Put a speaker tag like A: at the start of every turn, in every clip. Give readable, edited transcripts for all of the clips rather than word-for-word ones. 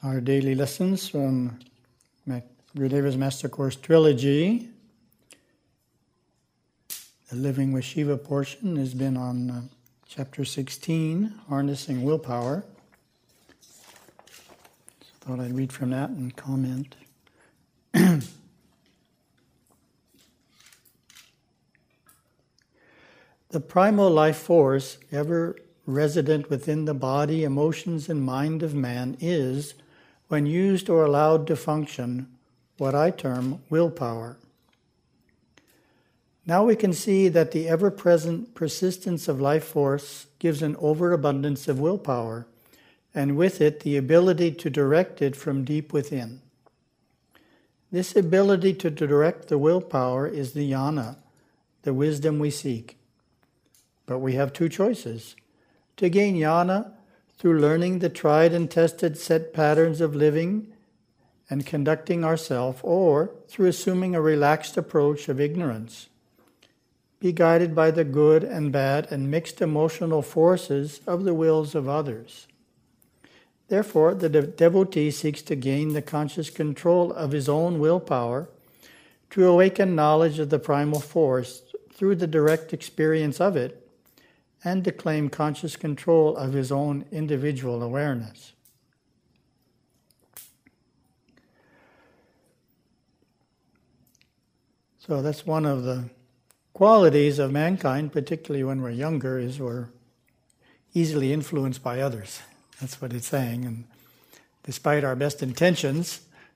A: Our daily lessons from Gurudeva's Master Course Trilogy. The Living with Shiva portion has been on Chapter 16, Harnessing Willpower. So I thought I'd read from that and comment. The primal life force, ever resident within the body, emotions, and mind of man, is, when used or allowed to function, what I term willpower. Now we can see that the ever-present persistence of life force gives an overabundance of willpower, and with it the ability to direct it from deep within. This ability to direct the willpower is the jnana, the wisdom we seek. But we have two choices: to gain jnana through learning the tried and tested set patterns of living and conducting ourselves, or through assuming a relaxed approach of ignorance. Be guided by the good and bad and mixed emotional forces of the wills of others. Therefore, the devotee seeks to gain the conscious control of his own willpower, to awaken knowledge of the primal force through the direct experience of it, and to claim conscious control of his own individual awareness. So that's one of the qualities of mankind, particularly when we're younger, is we're easily influenced by others. That's what it's saying. And despite our best intentions,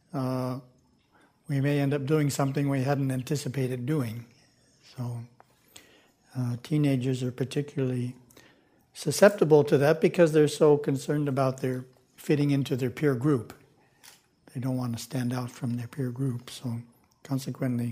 A: we may end up doing something we hadn't anticipated doing. So teenagers are particularly susceptible to that because they're so concerned about their fitting into their peer group. They don't want to stand out from their peer group. So consequently,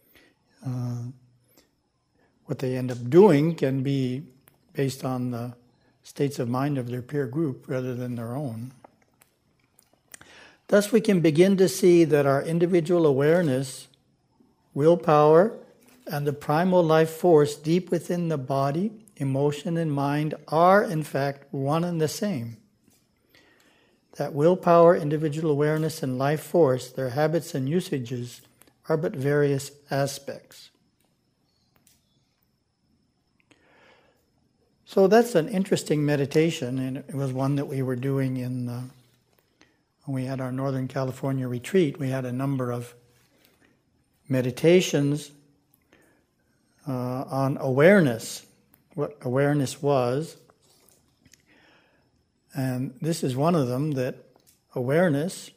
A: what they end up doing can be based on the states of mind of their peer group rather than their own. Thus we can begin to see that our individual awareness, willpower, and the primal life force deep within the body, emotion, and mind are, in fact, one and the same. That willpower, individual awareness, and life force, their habits and usages, are but various aspects. So that's an interesting meditation, and it was one that we were doing when we had our Northern California retreat. We had a number of meditations on awareness, what awareness was. And this is one of them, that awareness,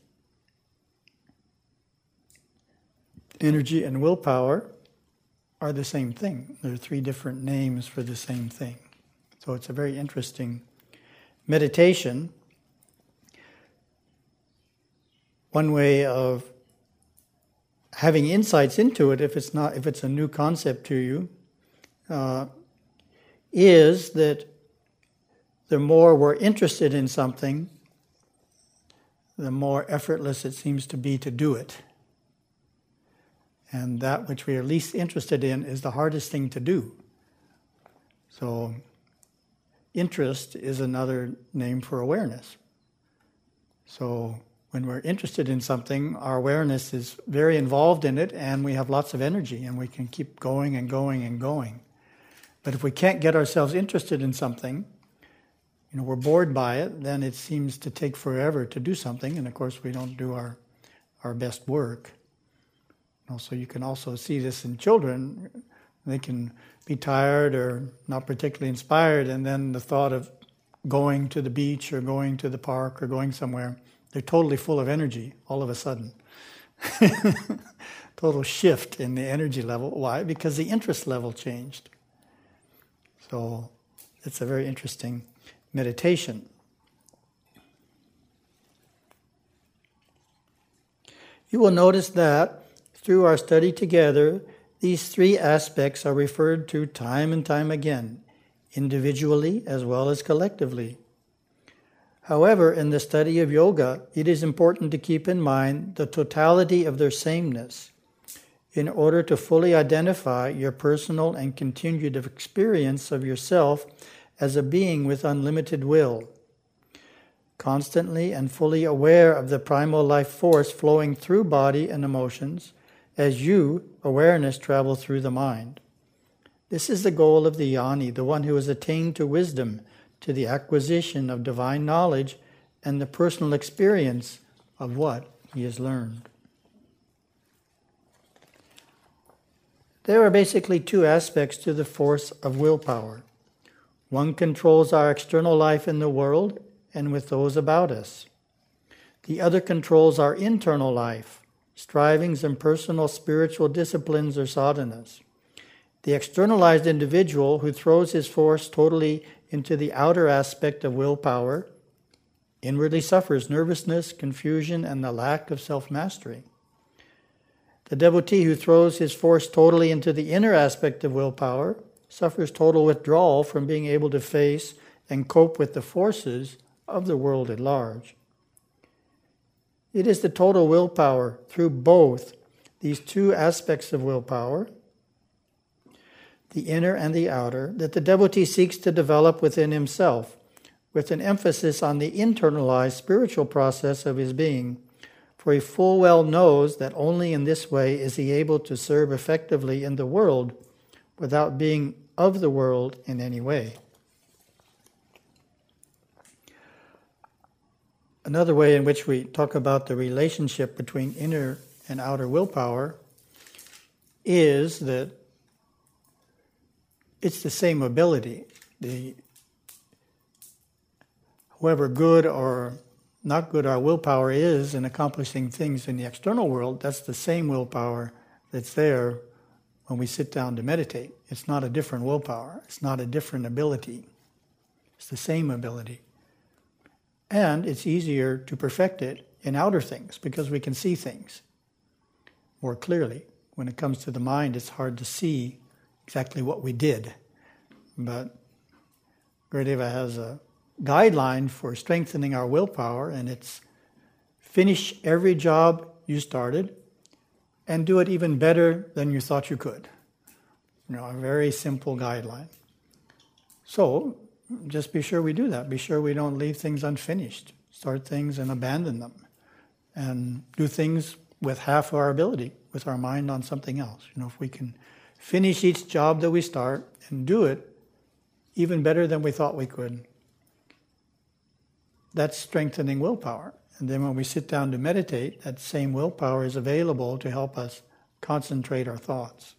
A: energy, and willpower are the same thing. There are three different names for the same thing. So it's a very interesting meditation. One way of having insights into it, if it's a new concept to you, is that the more we're interested in something, the more effortless it seems to be to do it. And that which we are least interested in is the hardest thing to do. So interest is another name for awareness. So when we're interested in something, our awareness is very involved in it, and we have lots of energy, and we can keep going and going and going. But if we can't get ourselves interested in something, we're bored by it, then it seems to take forever to do something, and of course we don't do our best work. So you can also see this in children. They can be tired or not particularly inspired, and then the thought of going to the beach or going to the park or going somewhere, they're totally full of energy all of a sudden. Total shift in the energy level. Why? Because the interest level changed. So it's a very interesting meditation. You will notice that through our study together, these three aspects are referred to time and time again, individually as well as collectively. However, in the study of yoga, it is important to keep in mind the totality of their sameness in order to fully identify your personal and continued experience of yourself as a being with unlimited will. constantly and fully aware of the primal life force flowing through body and emotions as you, awareness, travel through the mind. This is the goal of the Jnani, the one who has attained to wisdom, to the acquisition of divine knowledge and the personal experience of what he has learned. There are basically two aspects to the force of willpower. One controls our external life in the world and with those about us. The other controls our internal life, strivings and personal spiritual disciplines or sadhanas. The externalized individual who throws his force totally into the outer aspect of willpower inwardly suffers nervousness, confusion, and the lack of self-mastery. The devotee who throws his force totally into the inner aspect of willpower suffers total withdrawal from being able to face and cope with the forces of the world at large. It is the total willpower through both these two aspects of willpower, the inner and the outer, that the devotee seeks to develop within himself, with an emphasis on the internalized spiritual process of his being, for he full well knows that only in this way is he able to serve effectively in the world without being of the world in any way. Another way in which we talk about the relationship between inner and outer willpower is that it's the same ability. However good or not good our willpower is in accomplishing things in the external world, that's the same willpower that's there when we sit down to meditate. It's not a different willpower. It's not a different ability. It's the same ability. And it's easier to perfect it in outer things because we can see things more clearly. When it comes to the mind, it's hard to see exactly what we did. But Gurudeva has a guideline for strengthening our willpower, and it's finish every job you started and do it even better than you thought you could. A very simple guideline. So, just be sure we do that. Be sure we don't leave things unfinished. Start things and abandon them. And do things with half our ability, with our mind on something else. If we can finish each job that we start and do it even better than we thought we could, that's strengthening willpower. And then when we sit down to meditate, that same willpower is available to help us concentrate our thoughts.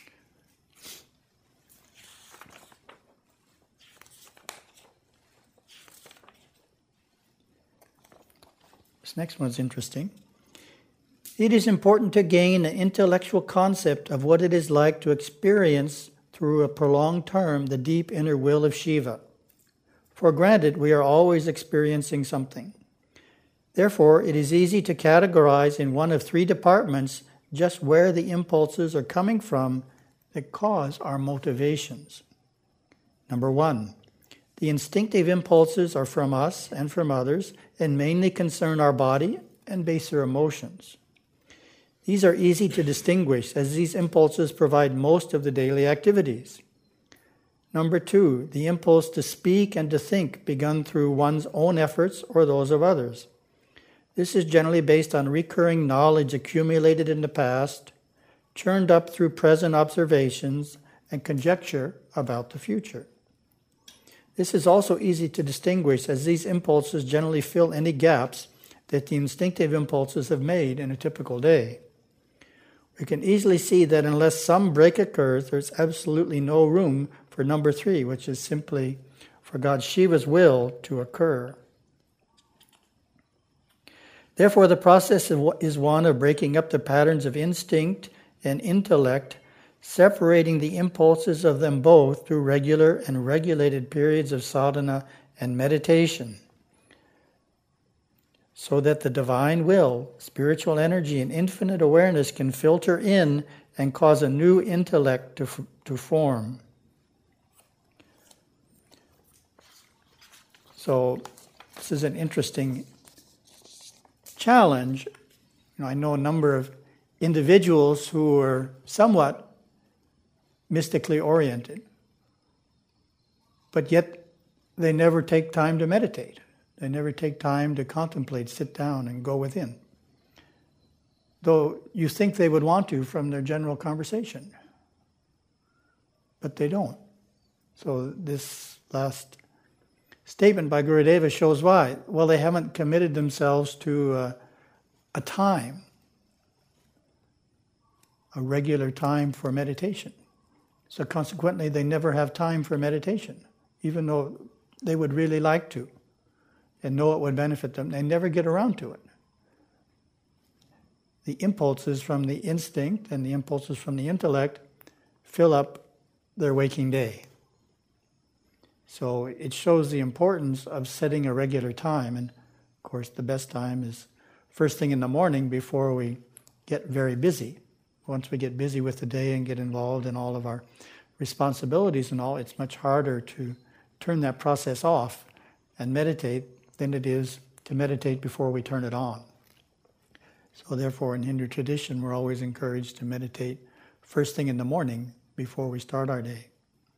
A: This next one's interesting. It is important to gain an intellectual concept of what it is like to experience through a prolonged term the deep inner will of Shiva. For granted, we are always experiencing something. Therefore, it is easy to categorize in one of three departments just where the impulses are coming from that cause our motivations. Number one, the instinctive impulses are from us and from others and mainly concern our body and baser emotions. These are easy to distinguish as these impulses provide most of the daily activities. Number two, the impulse to speak and to think begun through one's own efforts or those of others. This is generally based on recurring knowledge accumulated in the past, churned up through present observations and conjecture about the future. This is also easy to distinguish as these impulses generally fill any gaps that the instinctive impulses have made in a typical day. We can easily see that unless some break occurs, there's absolutely no room for number three, which is simply for God Shiva's will to occur. Therefore, the process is one of breaking up the patterns of instinct and intellect, separating the impulses of them both through regular and regulated periods of sadhana and meditation, so that the divine will, spiritual energy, and infinite awareness can filter in and cause a new intellect to form. So this is an interesting challenge. I know a number of individuals who are somewhat mystically oriented, but yet they never take time to meditate. They never take time to contemplate, sit down, and go within. Though you think they would want to from their general conversation. But they don't. So this last statement by Gurudeva shows why. Well, they haven't committed themselves to a time, a regular time for meditation. So consequently, they never have time for meditation, even though they would really like to and know it would benefit them. They never get around to it. The impulses from the instinct and the impulses from the intellect fill up their waking day. So it shows the importance of setting a regular time. And of course, the best time is first thing in the morning before we get very busy. Once we get busy with the day and get involved in all of our responsibilities and all, it's much harder to turn that process off and meditate than it is to meditate before we turn it on. So therefore, in Hindu tradition, we're always encouraged to meditate first thing in the morning before we start our day.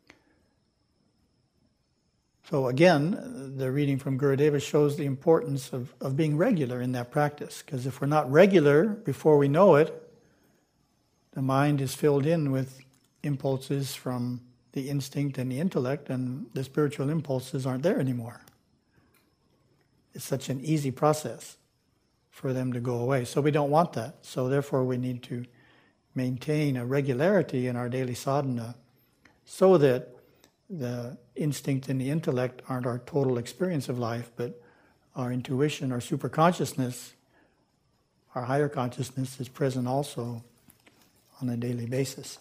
A: So again, the reading from Gurudeva shows the importance of being regular in that practice. Because if we're not regular before we know it, the mind is filled in with impulses from the instinct and the intellect, and the spiritual impulses aren't there anymore. It's such an easy process for them to go away. So we don't want that. So therefore we need to maintain a regularity in our daily sadhana so that the instinct and the intellect aren't our total experience of life, but our intuition, our superconsciousness, our higher consciousness is present also on a daily basis.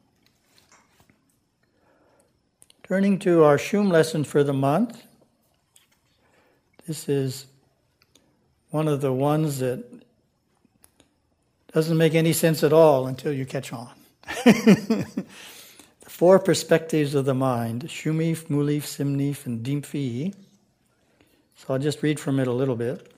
A: Turning to our Shum lesson for the month, this is one of the ones that doesn't make any sense at all until you catch on. The four perspectives of the mind, Shumif, Mulif, Simnif, and Dimphi. So I'll just read from it a little bit.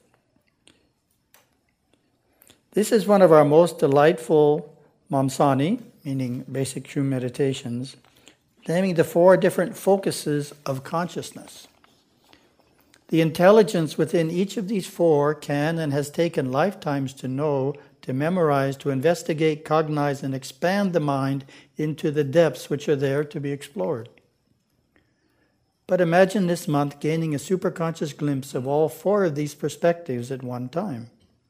A: This is one of our most delightful Mamsani, meaning basic Shum meditations, naming the four different focuses of consciousness. The intelligence within each of these four can and has taken lifetimes to know, to memorize, to investigate, cognize, and expand the mind into the depths which are there to be explored. But imagine this month gaining a superconscious glimpse of all four of these perspectives at one time.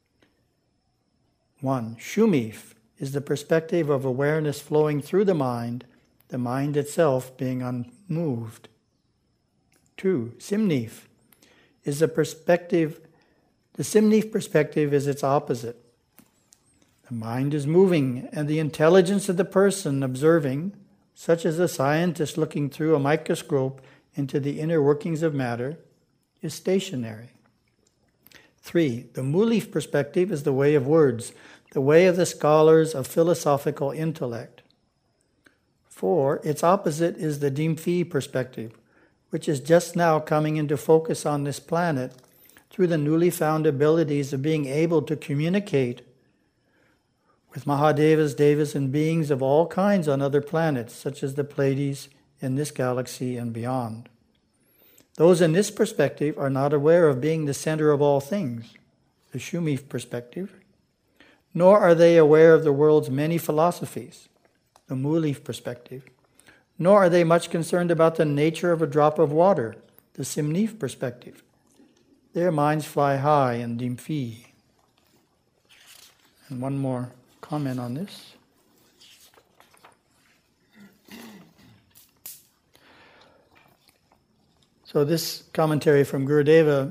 A: 1. Shumif is the perspective of awareness flowing through the mind itself being unmoved. 2. Simnif is the Simnif perspective is its opposite. The mind is moving, and the intelligence of the person observing, such as a scientist looking through a microscope into the inner workings of matter, is stationary. 3. The Mulif perspective is the way of words, the way of the scholars of philosophical intellect. 4. Its opposite is the Dimphi perspective, which is just now coming into focus on this planet through the newly found abilities of being able to communicate with Mahadevas, Devas, and beings of all kinds on other planets, such as the Pleiades in this galaxy and beyond. Those in this perspective are not aware of being the center of all things, the Shumif perspective, nor are they aware of the world's many philosophies, the Mulif perspective, nor are they much concerned about the nature of a drop of water, the Simnif perspective. Their minds fly high in Dimphi. And one more comment on this. So this commentary from Gurudeva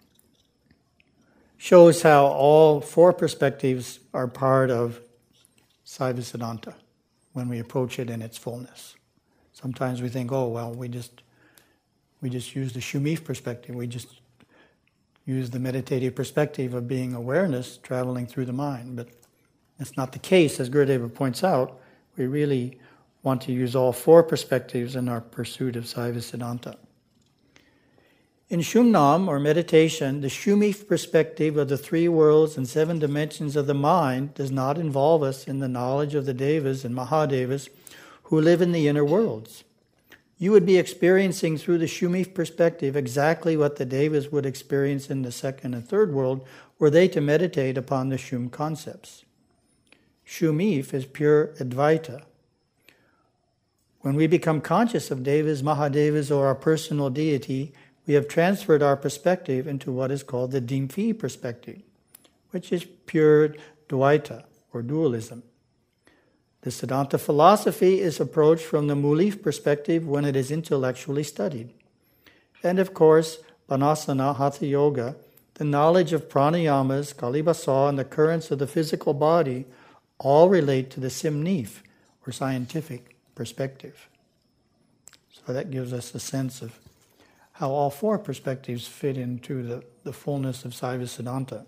A: shows how all four perspectives are part of Saiva Siddhanta when we approach it in its fullness. Sometimes we think, oh, well, we just use the Shumif perspective. We just use the meditative perspective of being awareness traveling through the mind. But that's not the case, as Gurudeva points out. We really want to use all four perspectives in our pursuit of Saiva Siddhanta. In Shumnam, or meditation, the Shumif perspective of the three worlds and seven dimensions of the mind does not involve us in the knowledge of the Devas and Mahadevas who live in the inner worlds. you would be experiencing through the Shumif perspective exactly what the Devas would experience in the second and third world were they to meditate upon the Shum concepts. Shumif is pure Advaita. When we become conscious of Devas, Mahadevas, or our personal deity, we have transferred our perspective into what is called the Dimfi perspective, which is pure Dvaita, or dualism. The Siddhanta philosophy is approached from the Mulif perspective when it is intellectually studied. And of course, Vanasana, Hatha Yoga, the knowledge of pranayamas, kalibasa, and the currents of the physical body all relate to the Simnif, or scientific perspective. So that gives us a sense of how all four perspectives fit into the fullness of Saiva Siddhanta.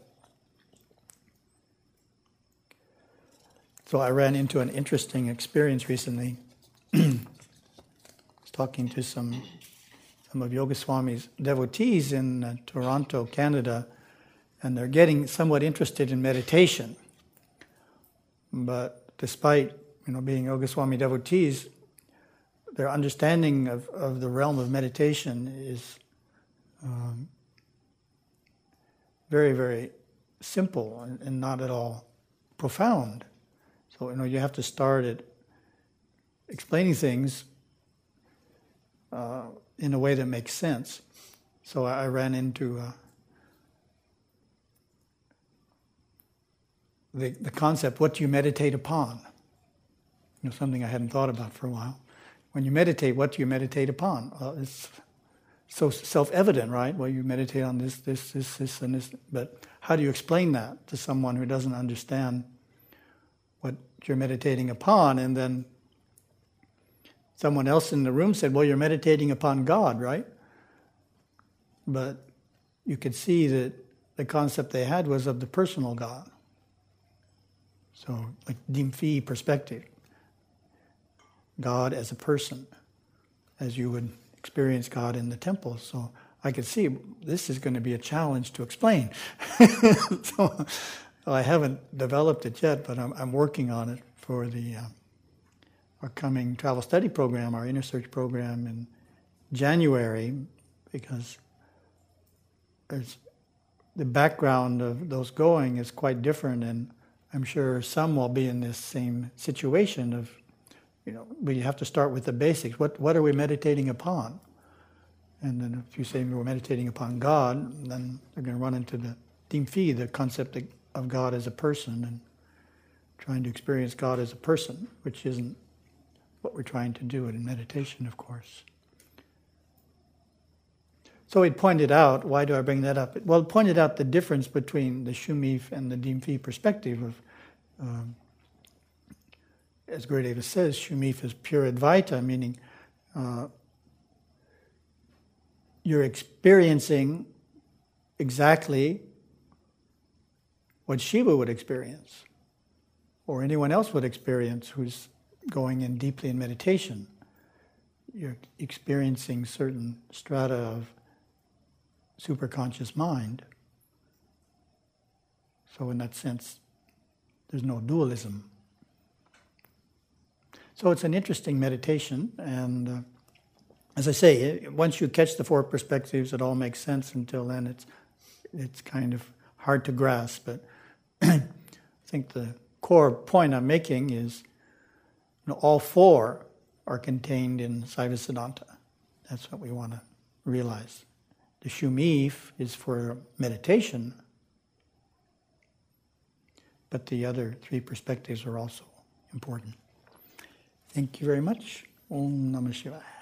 A: So I ran into an interesting experience recently. I was talking to some of Yogaswami's devotees in Toronto, Canada, and they're getting somewhat interested in meditation. But despite being Yogaswami devotees, their understanding of the realm of meditation is very, very simple and not at all profound. So, you have to start at explaining things in a way that makes sense. So I ran into the concept, what do you meditate upon? Something I hadn't thought about for a while. When you meditate, what do you meditate upon? Well, it's so self-evident, right? Well, you meditate on this, and this. But how do you explain that to someone who doesn't understand what you're meditating upon? And then someone else in the room said, well, you're meditating upon God, right? But you could see that the concept they had was of the personal God. So, like Dimfi perspective. God as a person, as you would experience God in the temple. So I could see this is going to be a challenge to explain. So I haven't developed it yet, but I'm working on it for our coming travel study program, our inner search program in January, because the background of those going is quite different, and I'm sure some will be in this same situation of, but you have to start with the basics. What are we meditating upon? And then if you say we're meditating upon God, then they're going to run into the Dimfi, the concept of God as a person, and trying to experience God as a person, which isn't what we're trying to do in meditation, of course. So it pointed out, why do I bring that up? Well, it pointed out the difference between the Shumif and the Dimfi perspective of, as Gurudeva says, Shumif is pure Advaita, meaning you're experiencing exactly what Shiva would experience, or anyone else would experience who's going in deeply in meditation. You're experiencing certain strata of superconscious mind. So in that sense, there's no dualism. So it's an interesting meditation, and as I say, once you catch the four perspectives, it all makes sense. Until then, it's kind of hard to grasp. But I think the core point I'm making is, all four are contained in Saiva Siddhanta. That's what we want to realize. The Shumif is for meditation, but the other three perspectives are also important. Thank you very much. Om Namah Shivaya.